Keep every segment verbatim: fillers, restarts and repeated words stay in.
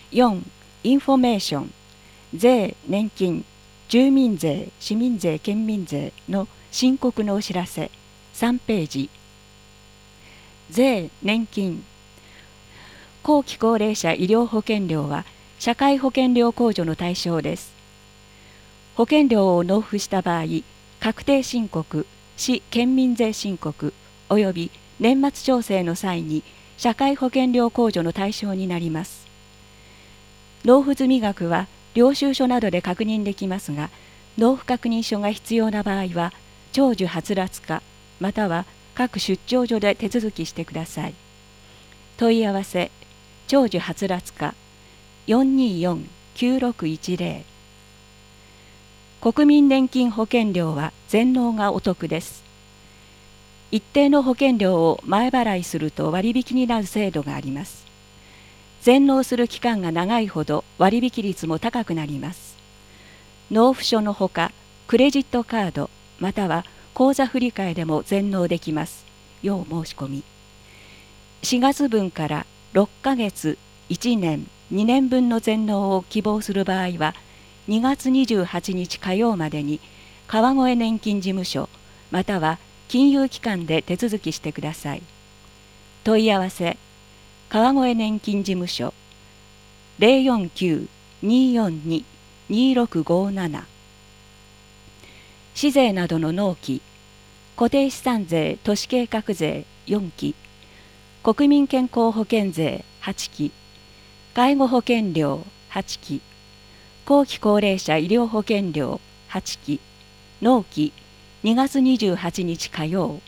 よん、インフォメーション、税、年金、住民税、市民税、県民税の申告のお知らせ、さんページ。税、年金。後期高齢者医療保険料は社会保険料控除の対象です。保険料を納付した場合、確定申告、市県民税申告及び年末調整の際に社会保険料控除の対象になります。納付済額は領収書などで確認できますが、納付確認書が必要な場合は、長寿はつらつ課または各出張所で手続きしてください。問い合わせ、長寿はつらつ課 よんにーよんきゅうろくいちゼロ。国民年金保険料は全納がお得です。一定の保険料を前払いすると割引になる制度があります。全納する期間が長いほど割引率も高くなります。納付書のほか、クレジットカードまたは口座振替でも全納できます。要申し込み。しがつ分からろっかげつ、いちねん、にねんぶんの全納を希望する場合は、にがつにじゅうはちにち火曜までに川越年金事務所または金融機関で手続きしてください。問い合わせ、川越年金事務所 ゼロよんきゅう にーよんに にーろくごーなな。市税などの納期、固定資産税都市計画税よんき、国民健康保険税はちき、介護保険料はちき、後期高齢者医療保険料はちき、納期にがつにじゅうはちにち火曜。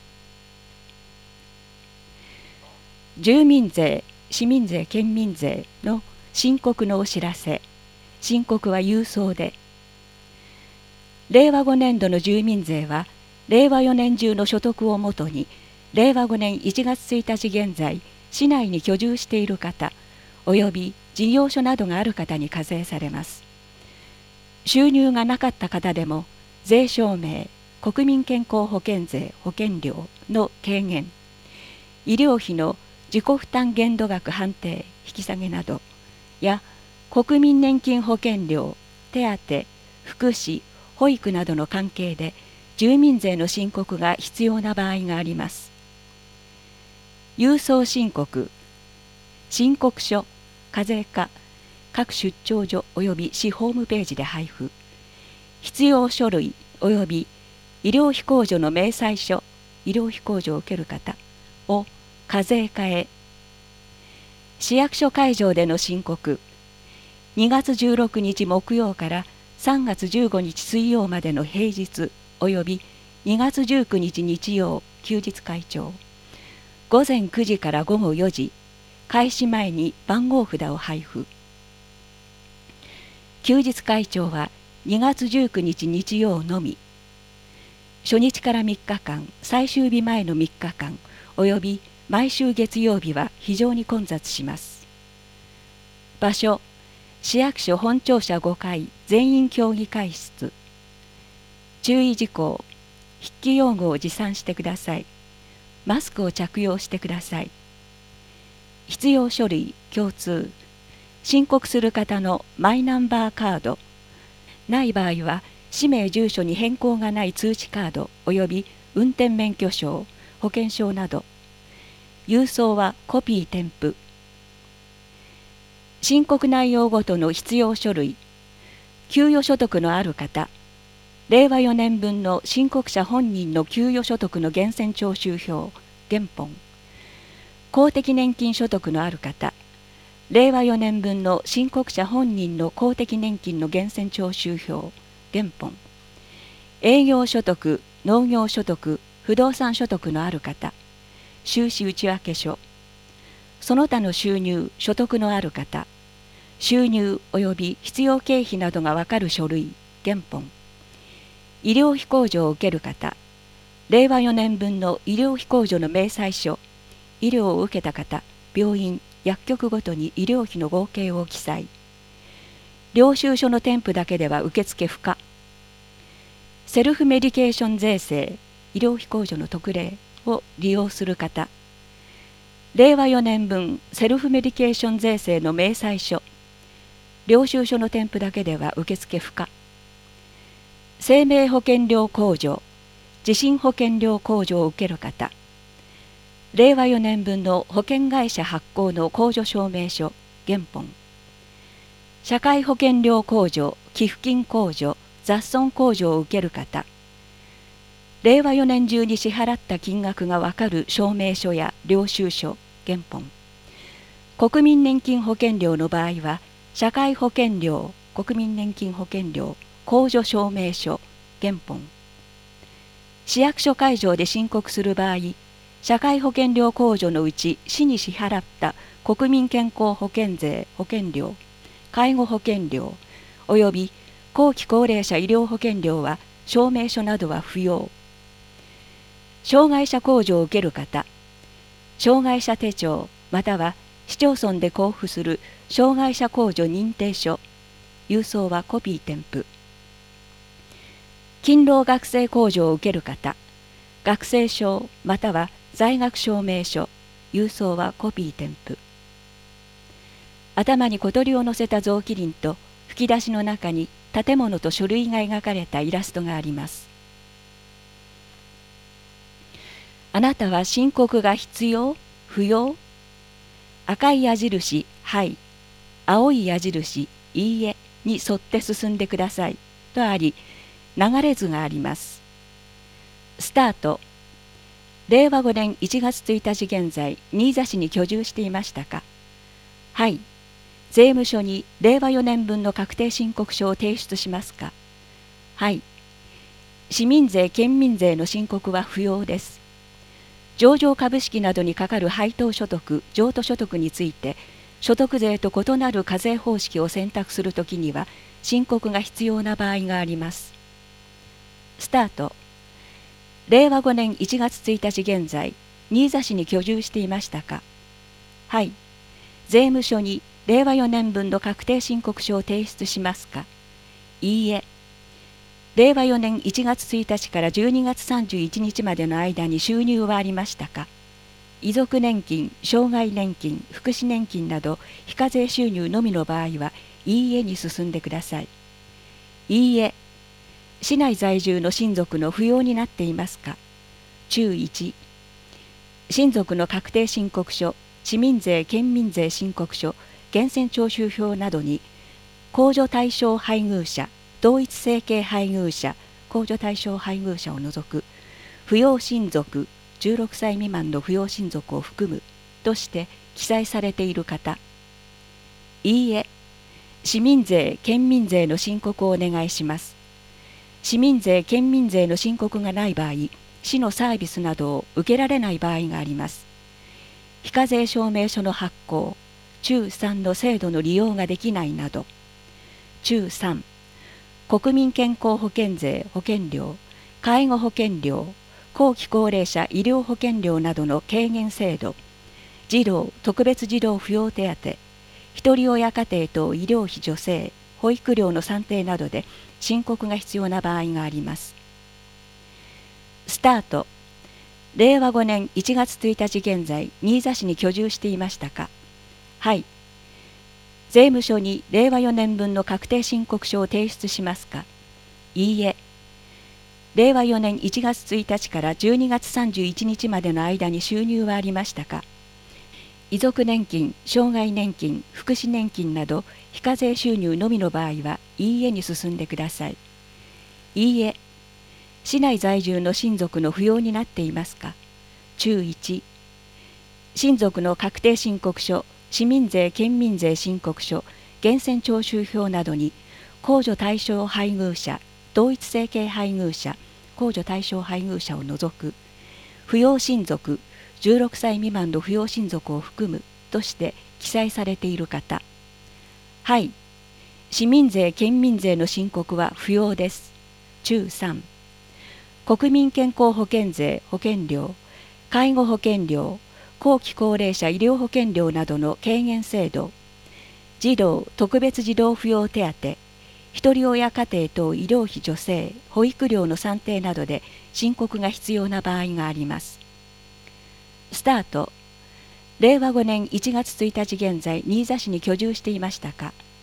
住民税、市民税、県民税の申告のお知らせ。申告は郵送で。れいわごねんどの住民税は、れいわよねん中の所得をもとに、れいわごねんいちがつついたち現在、市内に居住している方、および事業所などがある方に課税されます。収入がなかった方でも、税証明、国民健康保険税保険料の軽減、医療費の自己負担限度額判定引き下げなどや国民年金保険料、手当、福祉、保育などの関係で住民税の申告が必要な場合があります。郵送申告、申告書、課税課、各出張所及び市ホームページで配布。必要書類及び医療費控除の明細書、医療費控除を受ける方を課税課へ。市役所会場での申告、にがつじゅうろくにち木曜からさんがつじゅうごにち水曜までの平日及びにがつじゅうくにち日曜、休日開帳。ごぜんくじからごごよじ、開始前に番号札を配布。休日開帳はにがつじゅうくにち日曜のみ。初日からみっかかん、最終日前のみっかかん、および毎週月曜日は非常に混雑します。場所、市役所本庁舎ごかい全員協議会室。注意事項、筆記用具を持参してください。マスクを着用してください。必要書類、共通。申告する方のマイナンバーカード。ない場合は、氏名住所に変更がない通知カード及び運転免許証、保険証など。郵送はコピー添付。申告内容ごとの必要書類。給与所得のある方。れいわよねんぶんの申告者本人の給与所得の源泉徴収票、原本。公的年金所得のある方。れいわよねんぶんの申告者本人の公的年金の源泉徴収票、原本。営業所得、農業所得、不動産所得のある方。収支内訳書。その他の収入、所得のある方。収入及び必要経費などがわかる書類、原本。医療費控除を受ける方。れいわよねんぶんの医療費控除の明細書。医療を受けた方、病院、薬局ごとに医療費の合計を記載。領収書の添付だけでは受付不可。セルフメディケーション税制、医療費控除の特例を利用する方。れいわよねんぶんセルフメディケーション税制の明細書。 領収書の添付だけでは受付不可。生命保険料控除、地震保険料控除を受ける方、れいわよねん分の保険会社発行の控除証明書、原本、社会保険料控除、寄付金控除、雑損控除を受ける方、れいわよねん中に支払った金額がわかる証明書や領収書、原本、国民年金保険料の場合は、社会保険料、国民年金保険料、控除証明書、原本、市役所会場で申告する場合、社会保険料控除のうち市に支払った国民健康保険税、保険料、介護保険料、および後期高齢者医療保険料は証明書などは不要。障害者控除を受ける方、障害者手帳または市町村で交付する障害者控除認定書、郵送はコピー添付。勤労学生控除を受ける方、学生証または在学証明書、郵送はコピー添付。頭に小鳥を乗せた雑木林と吹き出しの中に建物と書類が描かれたイラストがあります。あなたは申告が必要？不要？赤い矢印、はい。青い矢印、いいえに沿って進んでくださいとあり、流れ図があります。スタート。れいわごねんいちがつついたち現在、新座市に居住していましたか？はい。税務署にれいわよねん分の確定申告書を提出しますか？はい。市民税・県民税の申告は不要です。上場株式などにかかる配当所得、譲渡所得について、所得税と異なる課税方式を選択するときには、申告が必要な場合があります。スタート。れいわごねんいちがつついたち現在、新座市に居住していましたか？はい。税務署にれいわよねん分の確定申告書を提出しますか？いいえ。れいわよねんいちがつついたちからじゅうにがつさんじゅういちにちまでの間に収入はありましたか？遺族年金、障害年金、福祉年金など非課税収入のみの場合は、いいえに進んでください。いいえ。市内在住の親族の扶養になっていますか？注いち。親族の確定申告書、市民税・県民税申告書、源泉徴収票などに、控除対象配偶者、同一生計配偶者、控除対象配偶者を除く、扶養親族、じゅうろくさい未満の扶養親族を含むとして記載されている方、いいえ、市民税・県民税の申告をお願いします。市民税・県民税の申告がない場合、市のサービスなどを受けられない場合があります。非課税証明書の発行、中さんの制度の利用ができないなど、中さん、国民健康保険税・保険料、介護保険料、後期高齢者医療保険料などの軽減制度、児童特別児童扶養手当、ひとり親家庭等医療費助成、保育料の算定などで申告が必要な場合があります。スタート。れいわごねんいちがつついたち現在、新座市に居住していましたか？はい。税務署にれいわよねん分の確定申告書を提出しますか？いいえ。れいわよねんいちがつついたちからじゅうにがつさんじゅういちにちまでの間に収入はありましたか？遺族年金、障害年金、福祉年金など非課税収入のみの場合は、いいえに進んでください。いいえ。市内在住の親族の扶養になっていますか？注いち。親族の確定申告書、市民税・県民税申告書、源泉徴収票などに、控除対象配偶者、同一生計配偶者、控除対象配偶者を除く、扶養親族、じゅうろくさい未満の扶養親族を含むとして記載されている方。はい。市民税・県民税の申告は不要です。中さん。国民健康保険税・保険料、介護保険料、後期高齢者医療保険料などの軽減制度、児童特別児童扶養手当、ひとり親家庭等医療費助成、保育料の算定などで申告が必要な場合があります。スタート。れいわごねんいちがつついたち現在、新座市に居住していましたか？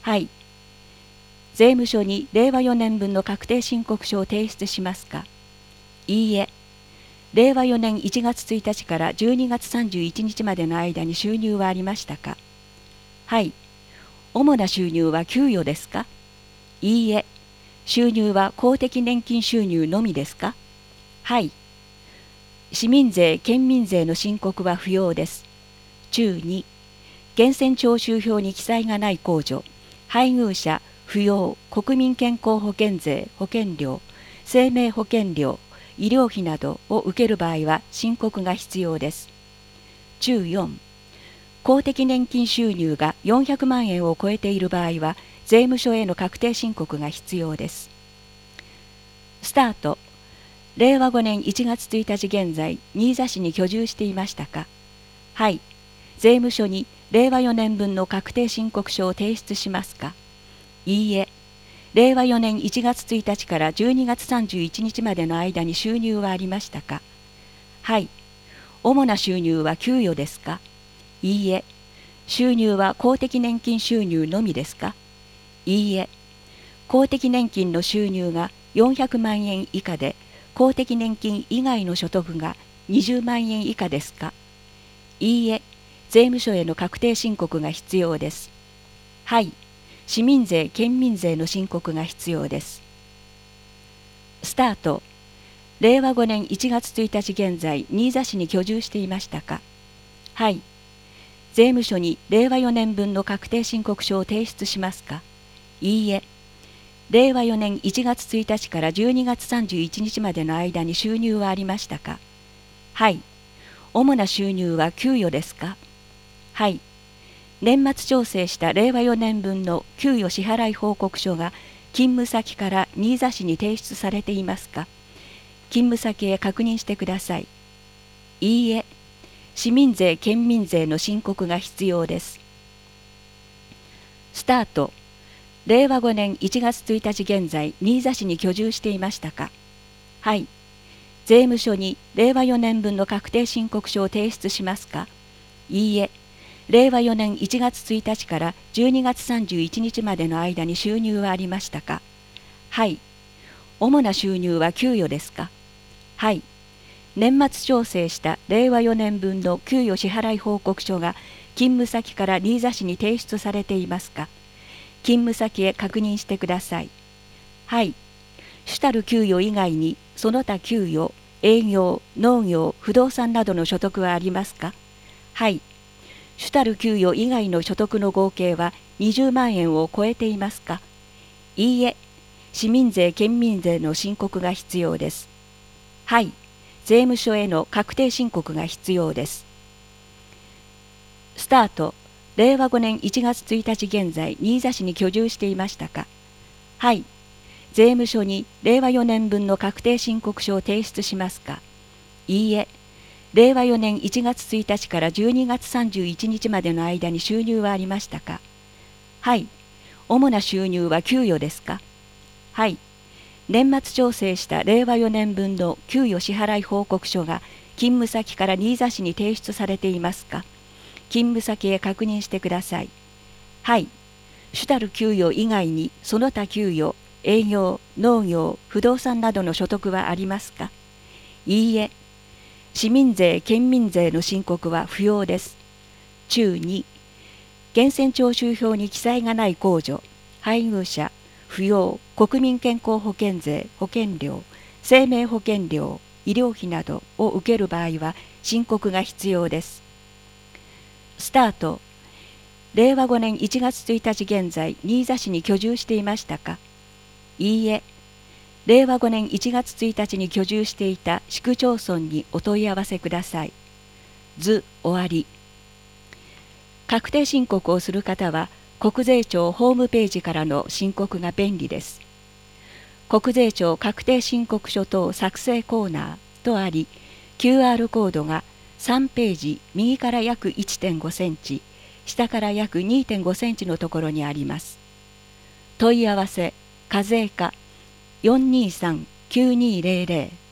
はい。税務署にれいわよねんぶんの確定申告書を提出しますか。いいえ。れいわよねんいちがつついたちからじゅうにがつさんじゅういちにちまでの間に収入はありましたか。はい。主な収入は給与ですか。いいえ。収入は公的年金収入のみですか。はい。市民税・県民税の申告は不要です。中に、源泉徴収票に記載がない控除、配偶者、扶養、国民健康保険税、保険料、生命保険料、医療費などを受ける場合は申告が必要です。中よん、公的年金収入がよんひゃくまんえんを超えている場合は税務署への確定申告が必要です。スタート。れいわごねんいちがつついたち現在、新座市に居住していましたか。はい。税務署にれいわよねんぶんの確定申告書を提出しますか。いいえ。れいわよねんいちがつついたちからじゅうにがつさんじゅういちにちまでの間に収入はありましたか。はい。主な収入は給与ですか。いいえ。収入は公的年金収入のみですか。いいえ。公的年金の収入がよんひゃくまんえん以下で、公的年金以外の所得がにじゅうまんえん以下ですか。いいえ。税務署への確定申告が必要です。はい。市民税・県民税の申告が必要です。スタート。れいわごねんいちがつついたち現在、新座市に居住していましたか。はい。税務署にれいわよねんぶんの確定申告書を提出しますか。いいえ。れいわよねんいちがつついたちからじゅうにがつさんじゅういちにちまでの間に収入はありましたか。はい。主な収入は給与ですか。はい。年末調整したれいわよねんぶんの給与支払い報告書が勤務先から新座市に提出されていますか。勤務先へ確認してください。いいえ。市民税・県民税の申告が必要です。スタート。れいわごねんいちがつついたち現在、新座市に居住していましたか。はい。税務署にれいわよねんぶんの確定申告書を提出しますか。いいえ。れいわよねんいちがつついたちからじゅうにがつさんじゅういちにちまでの間に収入はありましたか。はい。主な収入は給与ですか。はい。年末調整したれいわよねんぶんの給与支払い報告書が勤務先から新座市に提出されていますか。勤務先へ確認してください。はい。主たる給与以外にその他給与、営業、農業、不動産などの所得はありますか。はい。主たる給与以外の所得の合計はにじゅうまんえんを超えていますか。いいえ。市民税・県民税の申告が必要です。はい。税務署への確定申告が必要です。スタート。れいわごねんいちがつついたち現在、新座市に居住していましたか。はい。税務署にれいわよねんぶんの確定申告書を提出しますか。いいえ。れいわよねんいちがつついたちからじゅうにがつさんじゅういちにちまでの間に収入はありましたか。はい。主な収入は給与ですか。はい。年末調整したれいわよねんぶんの給与支払い報告書が勤務先から新座市に提出されていますか。勤務先へ確認してください。はい。主たる給与以外にその他給与、営業、農業、不動産などの所得はありますか。いいえ。市民税・県民税の申告は不要です。中に、源泉徴収票に記載がない控除、配偶者、扶養、国民健康保険税、保険料、生命保険料、医療費などを受ける場合は申告が必要です。スタート。れいわごねんいちがつついたち現在、新座市に居住していましたか。いいえ。れいわごねんいちがつついたちに居住していた市区町村にお問い合わせください。図終わり。確定申告をする方は、国税庁ホームページからの申告が便利です。国税庁確定申告書等作成コーナーとあり、キューアール コードがさんページ右から約 いってんごセンチ、下から約 にてんごセンチのところにあります。問い合わせ、課税課 よんにーさんきゅうにーぜろぜろ